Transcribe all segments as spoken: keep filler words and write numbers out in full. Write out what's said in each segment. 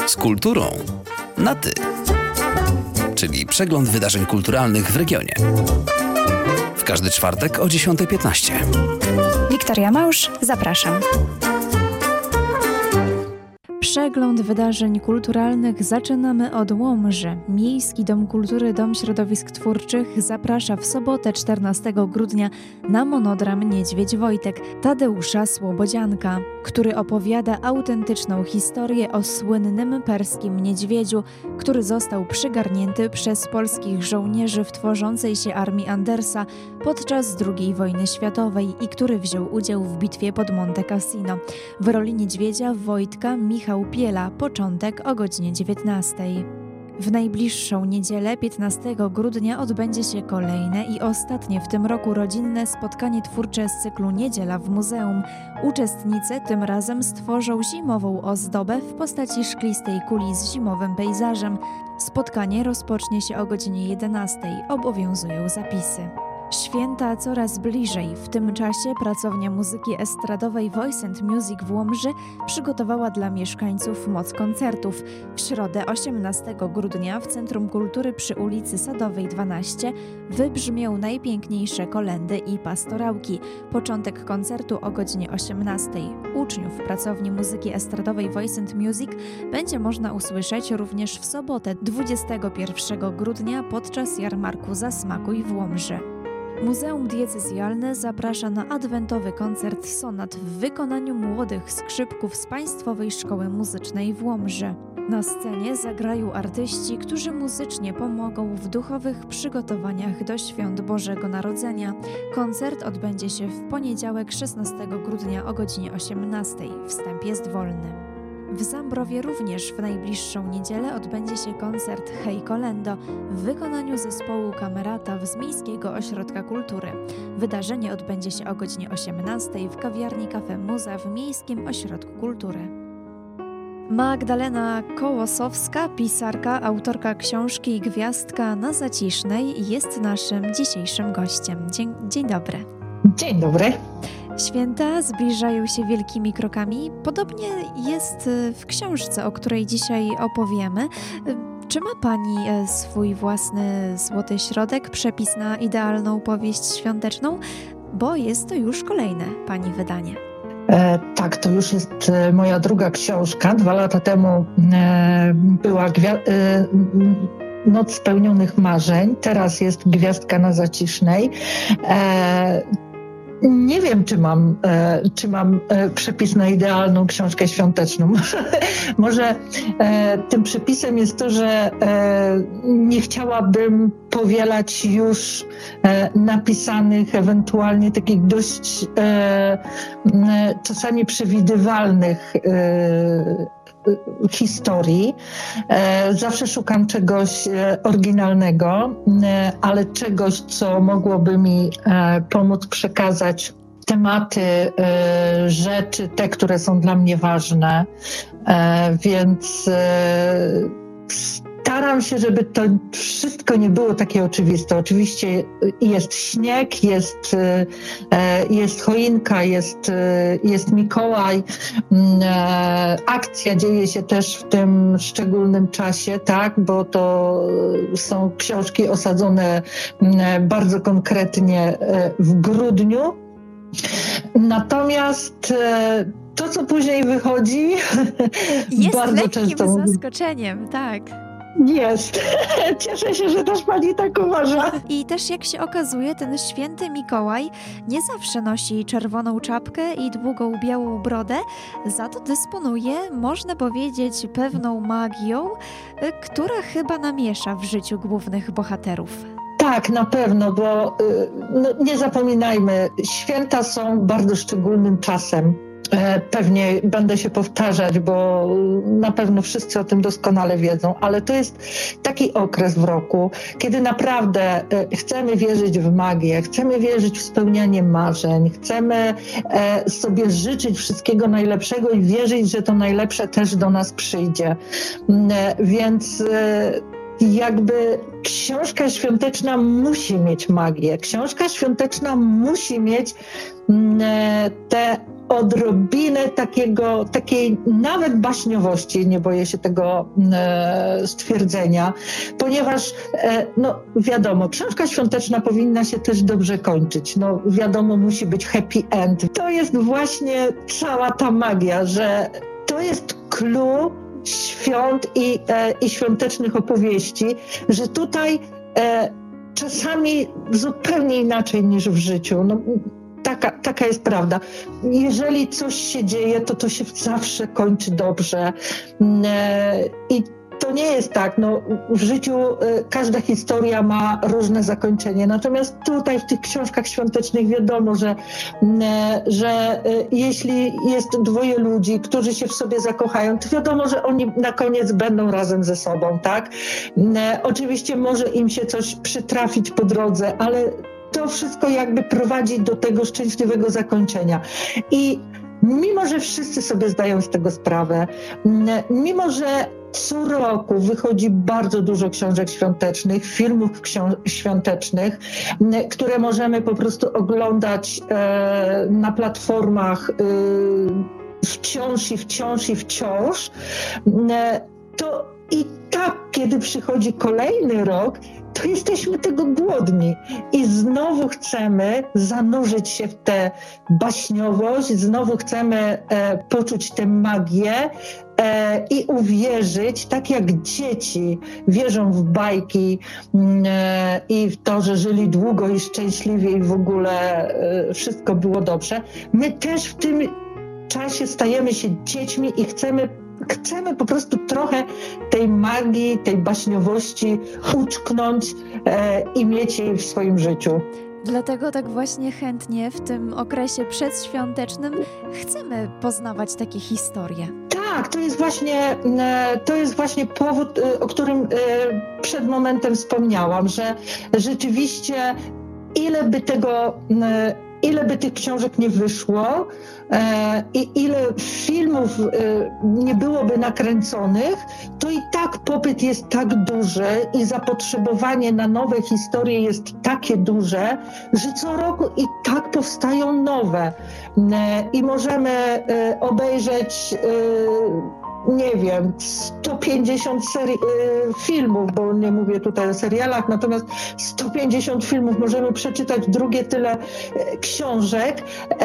Z kulturą na ty. Czyli przegląd wydarzeń kulturalnych w regionie. W każdy czwartek o dziesiąta piętnaście. Wiktoria Małż, zapraszam. Przegląd wydarzeń kulturalnych zaczynamy od Łomży. Miejski Dom Kultury Dom Środowisk Twórczych zaprasza w sobotę czternastego grudnia na monodram Niedźwiedź Wojtek Tadeusza Słobodzianka, który opowiada autentyczną historię o słynnym perskim niedźwiedziu, który został przygarnięty przez polskich żołnierzy w tworzącej się armii Andersa podczas drugiej wojny światowej i który wziął udział w bitwie pod Monte Cassino. W roli niedźwiedzia Wojtka Michał Piela, początek o godzinie dziewiętnastej. W najbliższą niedzielę, piętnastego grudnia, odbędzie się kolejne i ostatnie w tym roku rodzinne spotkanie twórcze z cyklu Niedziela w Muzeum. Uczestnicy tym razem stworzą zimową ozdobę w postaci szklistej kuli z zimowym pejzażem. Spotkanie rozpocznie się o godzinie jedenastej. Obowiązują zapisy. Święta coraz bliżej. W tym czasie pracownia muzyki estradowej Voice and Music w Łomży przygotowała dla mieszkańców moc koncertów. W środę osiemnastego grudnia w Centrum Kultury przy ulicy Sadowej dwanaście wybrzmią najpiękniejsze kolędy i pastorałki. Początek koncertu o godzinie osiemnastej. Uczniów pracowni muzyki estradowej Voice and Music będzie można usłyszeć również w sobotę dwudziestego pierwszego grudnia podczas jarmarku Zasmakuj w Łomży. Muzeum Diecezjalne zaprasza na adwentowy koncert sonat w wykonaniu młodych skrzypków z Państwowej Szkoły Muzycznej w Łomży. Na scenie zagrają artyści, którzy muzycznie pomogą w duchowych przygotowaniach do Świąt Bożego Narodzenia. Koncert odbędzie się w poniedziałek szesnastego grudnia o godzinie osiemnastej. Wstęp jest wolny. W Zambrowie również w najbliższą niedzielę odbędzie się koncert Hej Kolendo w wykonaniu zespołu Kamerata z Miejskiego Ośrodka Kultury. Wydarzenie odbędzie się o godzinie osiemnastej w kawiarni Cafe Muza w Miejskim Ośrodku Kultury. Magdalena Kołosowska, pisarka, autorka książki Gwiazdka na Zacisznej, jest naszym dzisiejszym gościem. Dzień, dzień dobry. Dzień dobry. Święta zbliżają się wielkimi krokami. Podobnie jest w książce, o której dzisiaj opowiemy. Czy ma Pani swój własny złoty środek, przepis na idealną powieść świąteczną? Bo jest to już kolejne Pani wydanie. E, tak, to już jest moja druga książka. Dwa lata temu e, była gwia- e, Noc Spełnionych Marzeń. Teraz jest Gwiazdka na Zacisznej. E, Nie wiem, czy mam, e, czy mam e, przepis na idealną książkę świąteczną. Może e, tym przepisem jest to, że e, nie chciałabym powielać już e, napisanych, ewentualnie takich dość e, e, czasami przewidywalnych e, historii. Zawsze szukam czegoś oryginalnego, ale czegoś, co mogłoby mi pomóc przekazać tematy, rzeczy, te, które są dla mnie ważne. Więc staram się, żeby to wszystko nie było takie oczywiste. Oczywiście jest śnieg, jest, jest choinka, jest, jest Mikołaj. Akcja dzieje się też w tym szczególnym czasie, tak, bo to są książki osadzone bardzo konkretnie w grudniu. Natomiast to, co później wychodzi, jest bardzo często jest lekkim zaskoczeniem, tak. Jest. Cieszę się, że też Pani tak uważa. I też jak się okazuje, ten święty Mikołaj nie zawsze nosi czerwoną czapkę i długą białą brodę, za to dysponuje, można powiedzieć, pewną magią, która chyba namiesza w życiu głównych bohaterów. Tak, na pewno, bo no, nie zapominajmy, święta są bardzo szczególnym czasem. Pewnie będę się powtarzać, bo na pewno wszyscy o tym doskonale wiedzą, ale to jest taki okres w roku, kiedy naprawdę chcemy wierzyć w magię, chcemy wierzyć w spełnianie marzeń, chcemy sobie życzyć wszystkiego najlepszego i wierzyć, że to najlepsze też do nas przyjdzie. Więc jakby książka świąteczna musi mieć magię. Książka świąteczna musi mieć te odrobinę takiego, takiej nawet baśniowości, nie boję się tego e, stwierdzenia, ponieważ e, no wiadomo, książka świąteczna powinna się też dobrze kończyć. No wiadomo, musi być happy end. To jest właśnie cała ta magia, że to jest clue świąt i, e, i świątecznych opowieści, że tutaj e, czasami zupełnie inaczej niż w życiu. No, Taka, taka jest prawda. Jeżeli coś się dzieje, to to się zawsze kończy dobrze. I to nie jest tak. No, w życiu każda historia ma różne zakończenie. Natomiast tutaj w tych książkach świątecznych wiadomo, że, że jeśli jest dwoje ludzi, którzy się w sobie zakochają, to wiadomo, że oni na koniec będą razem ze sobą, tak? Oczywiście może im się coś przytrafić po drodze, ale to wszystko jakby prowadzi do tego szczęśliwego zakończenia. I mimo, że wszyscy sobie zdają z tego sprawę, mimo, że co roku wychodzi bardzo dużo książek świątecznych, filmów książ- świątecznych, które możemy po prostu oglądać e, na platformach e, wciąż i wciąż i wciąż, e, to i tak, kiedy przychodzi kolejny rok, to jesteśmy tego głodni i znowu chcemy zanurzyć się w tę baśniowość, znowu chcemy e, poczuć tę magię e, i uwierzyć, tak jak dzieci wierzą w bajki e, i w to, że żyli długo i szczęśliwie i w ogóle e, wszystko było dobrze. My też w tym czasie stajemy się dziećmi i chcemy Chcemy po prostu trochę tej magii, tej baśniowości uczknąć e, i mieć jej w swoim życiu. Dlatego tak właśnie chętnie w tym okresie przedświątecznym chcemy poznawać takie historie. Tak, to jest właśnie, e, to jest właśnie powód, e, o którym e, przed momentem wspomniałam, że rzeczywiście ile by tego... E, Ile by tych książek nie wyszło e, i ile filmów e, nie byłoby nakręconych, to i tak popyt jest tak duży i zapotrzebowanie na nowe historie jest takie duże, że co roku i tak powstają nowe. E, I możemy e, obejrzeć e, nie wiem, sto pięćdziesiąt seri- filmów, bo nie mówię tutaj o serialach, natomiast sto pięćdziesiąt filmów, możemy przeczytać drugie tyle książek,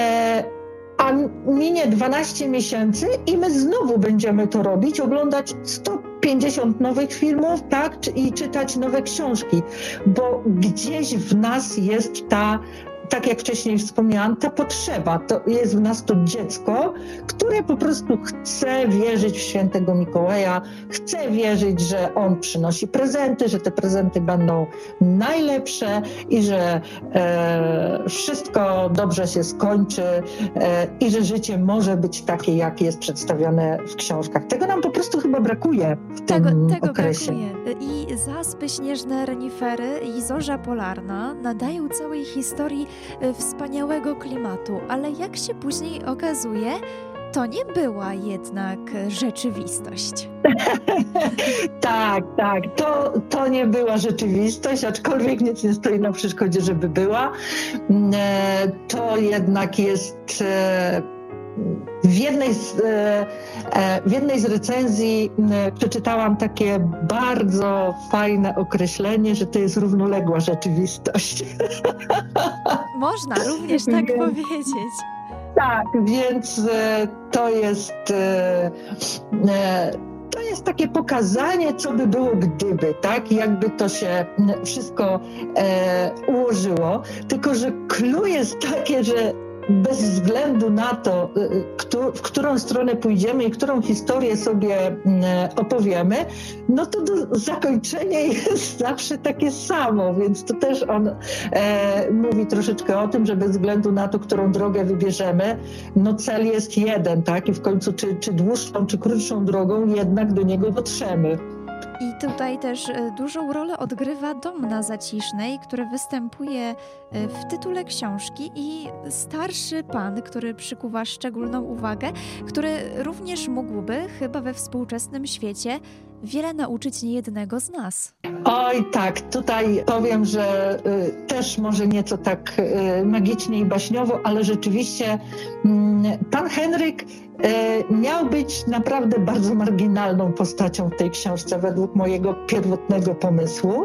a minie dwanaście miesięcy i my znowu będziemy to robić, oglądać sto pięćdziesiąt nowych filmów, tak, i czytać nowe książki, bo gdzieś w nas jest ta, tak jak wcześniej wspomniałam, ta potrzeba, to jest w nas to dziecko, które po prostu chce wierzyć w świętego Mikołaja, chce wierzyć, że on przynosi prezenty, że te prezenty będą najlepsze i że e, wszystko dobrze się skończy e, i że życie może być takie, jak jest przedstawione w książkach. Tego nam po prostu chyba brakuje w tym tego, tego okresie. Brakuje. I zaspy śnieżne renifery i zorza polarna nadają całej historii wspaniałego klimatu, ale jak się później okazuje, to nie była jednak rzeczywistość. Tak, tak. To, to nie była rzeczywistość, aczkolwiek nic nie stoi na przeszkodzie, żeby była. To jednak jest... W jednej, z, w jednej z recenzji przeczytałam takie bardzo fajne określenie, że to jest równoległa rzeczywistość. Można również tak więc, powiedzieć. Tak, więc to jest... To jest takie pokazanie, co by było gdyby, tak? Jakby to się wszystko e, ułożyło. Tylko że clue jest takie, że bez względu na to, w którą stronę pójdziemy i którą historię sobie opowiemy, no to zakończenie jest zawsze takie samo, więc to też on e, mówi troszeczkę o tym, że bez względu na to, którą drogę wybierzemy, no cel jest jeden, tak? I w końcu czy, czy dłuższą, czy krótszą drogą jednak do niego dotrzemy. I tutaj też dużą rolę odgrywa Dom na Zacisznej, który występuje w tytule książki i starszy pan, który przykuwa szczególną uwagę, który również mógłby chyba we współczesnym świecie wiele nauczyć niejednego z nas. Oj tak, tutaj powiem, że y, też może nieco tak y, magicznie i baśniowo, ale rzeczywiście y, pan Henryk y, miał być naprawdę bardzo marginalną postacią w tej książce według mojego pierwotnego pomysłu.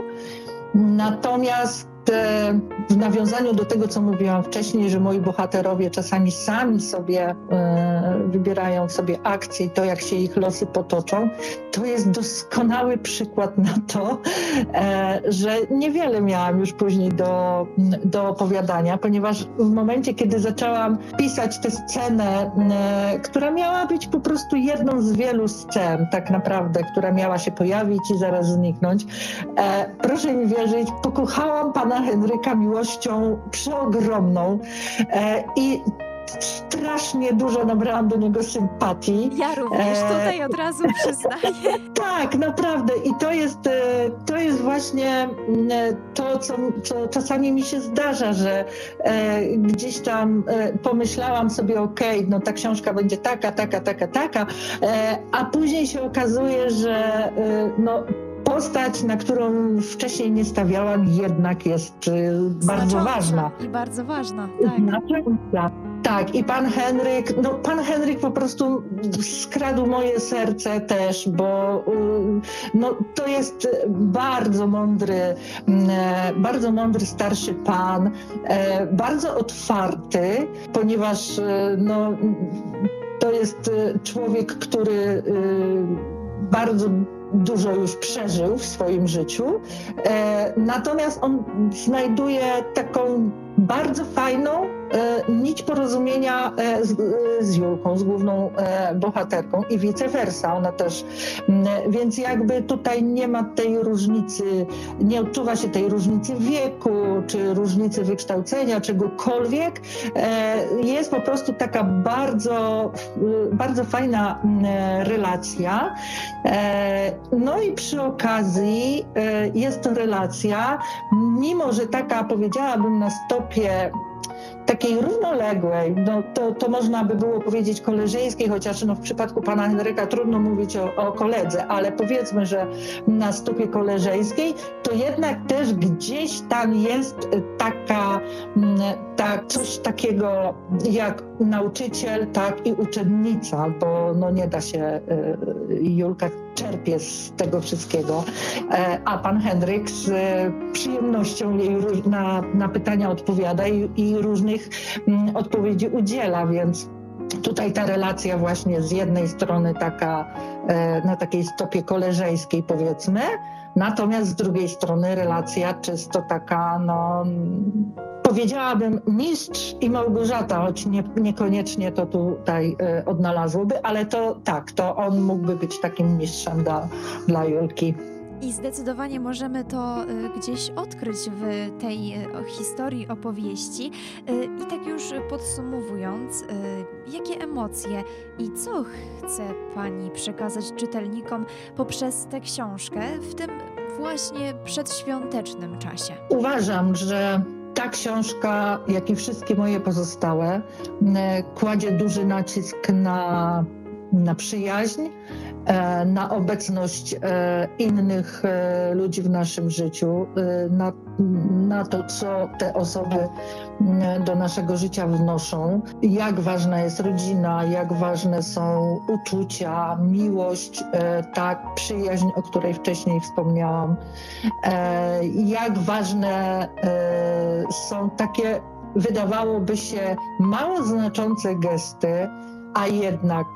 Natomiast w nawiązaniu do tego, co mówiłam wcześniej, że moi bohaterowie czasami sami sobie e, wybierają sobie akcje i to, jak się ich losy potoczą, to jest doskonały przykład na to, e, że niewiele miałam już później do, do opowiadania, ponieważ w momencie, kiedy zaczęłam pisać tę scenę, e, która miała być po prostu jedną z wielu scen, tak naprawdę, która miała się pojawić i zaraz zniknąć, e, proszę mi wierzyć, pokochałam pana Henryka miłością przeogromną e, i strasznie dużo nabrałam do niego sympatii. Ja również tutaj od razu przyznaję. Tak, naprawdę. I to jest, to jest właśnie to, co, co czasami mi się zdarza, że e, gdzieś tam e, pomyślałam sobie, okej, okay, no ta książka będzie taka, taka, taka, taka, e, a później się okazuje, że e, no postać, na którą wcześniej nie stawiałam, jednak jest y, bardzo Znacząca ważna. I bardzo ważna, tak. Znacząca. Tak, i pan Henryk, no pan Henryk po prostu skradł moje serce też, bo y, no, to jest bardzo mądry, y, bardzo mądry starszy pan, y, bardzo otwarty, ponieważ y, no, to jest człowiek, który y, bardzo dużo już przeżył w swoim życiu, e, natomiast on znajduje taką bardzo fajną e, nić porozumienia e, z, z Julką, z główną e, bohaterką i vice versa, ona też, m, więc jakby tutaj nie ma tej różnicy, nie odczuwa się tej różnicy wieku, czy różnicy wykształcenia, czegokolwiek, e, jest po prostu taka bardzo, bardzo fajna m, relacja. E, no i przy okazji e, jest to relacja, mimo że taka, powiedziałabym, na stopie takiej równoległej, no to, to można by było powiedzieć koleżeńskiej, chociaż no w przypadku pana Henryka trudno mówić o, o koledze, ale powiedzmy, że na stopie koleżeńskiej, to jednak też gdzieś tam jest taka, tak, coś takiego jak nauczyciel, tak i uczennica, bo no nie da się, Julka czerpie z tego wszystkiego, a pan Henryk z przyjemnością jej na, na pytania odpowiada i, i różnych odpowiedzi udziela, więc tutaj ta relacja właśnie z jednej strony taka na takiej stopie koleżeńskiej, powiedzmy, natomiast z drugiej strony relacja czysto taka, no powiedziałabym mistrz i Małgorzata, choć nie, niekoniecznie to tutaj y, odnalazłoby, ale to tak, to on mógłby być takim mistrzem dla, dla Julki. I zdecydowanie możemy to y, gdzieś odkryć w tej y, historii, opowieści. Y, I tak już podsumowując, y, jakie emocje i co chce Pani przekazać czytelnikom poprzez tę książkę w tym właśnie przedświątecznym czasie? Uważam, że ta książka, jak i wszystkie moje pozostałe, kładzie duży nacisk na, na przyjaźń, na obecność innych ludzi w naszym życiu, na, na to, co te osoby do naszego życia wnoszą, jak ważna jest rodzina, jak ważne są uczucia, miłość, tak, przyjaźń, o której wcześniej wspomniałam, jak ważne są takie, wydawałoby się, mało znaczące gesty, a jednak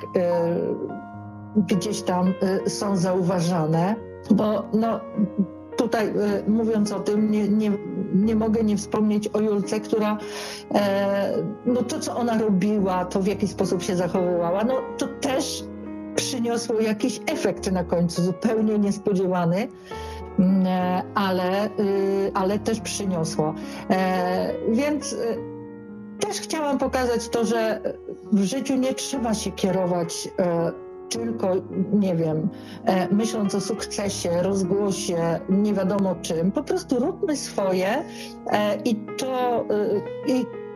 gdzieś tam y, są zauważane, bo no, tutaj y, mówiąc o tym nie, nie, nie mogę nie wspomnieć o Julce, która e, no to, co ona robiła, to w jaki sposób się zachowywała, no to też przyniosło jakiś efekt na końcu, zupełnie niespodziewany, e, ale, y, ale też przyniosło. E, więc y, też chciałam pokazać to, że w życiu nie trzeba się kierować e, tylko, nie wiem, e, myśląc o sukcesie, rozgłosie, nie wiadomo czym. Po prostu róbmy swoje e, i to, e, i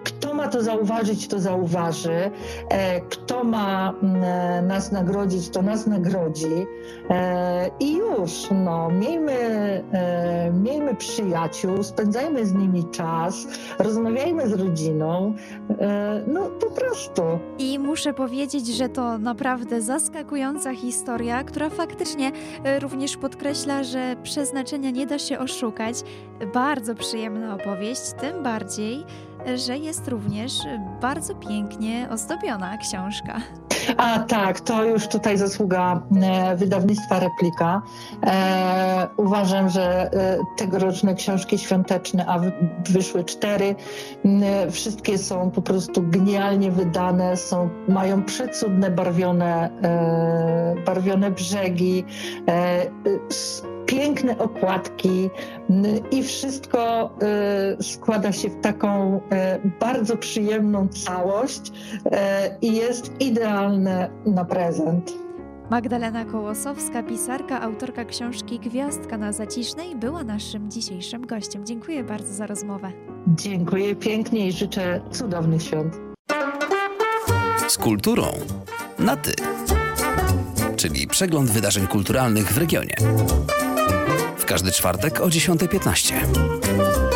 Kto ma to zauważyć, to zauważy. E, kto ma e, nas nagrodzić, to nas nagrodzi. E, I już, no, miejmy, e, miejmy przyjaciół, spędzajmy z nimi czas, rozmawiajmy z rodziną. E, no, po prostu. I muszę powiedzieć, że to naprawdę zaskakująca historia, która faktycznie e, również podkreśla, że przeznaczenia nie da się oszukać. Bardzo przyjemna opowieść, tym bardziej, że jest również bardzo pięknie ozdobiona książka. A tak, to już tutaj zasługa e, wydawnictwa Replika. E, uważam, że e, tegoroczne książki świąteczne, a w, wyszły cztery, e, wszystkie są po prostu genialnie wydane, są, mają przecudne barwione, e, barwione brzegi, e, s, piękne okładki i wszystko y, składa się w taką y, bardzo przyjemną całość y, i jest idealne na prezent. Magdalena Kołosowska, pisarka, autorka książki Gwiazdka na Zacisznej, była naszym dzisiejszym gościem. Dziękuję bardzo za rozmowę. Dziękuję pięknie i życzę cudownych świąt. Z kulturą na ty, czyli przegląd wydarzeń kulturalnych w regionie. W każdy czwartek o dziesiąta piętnaście.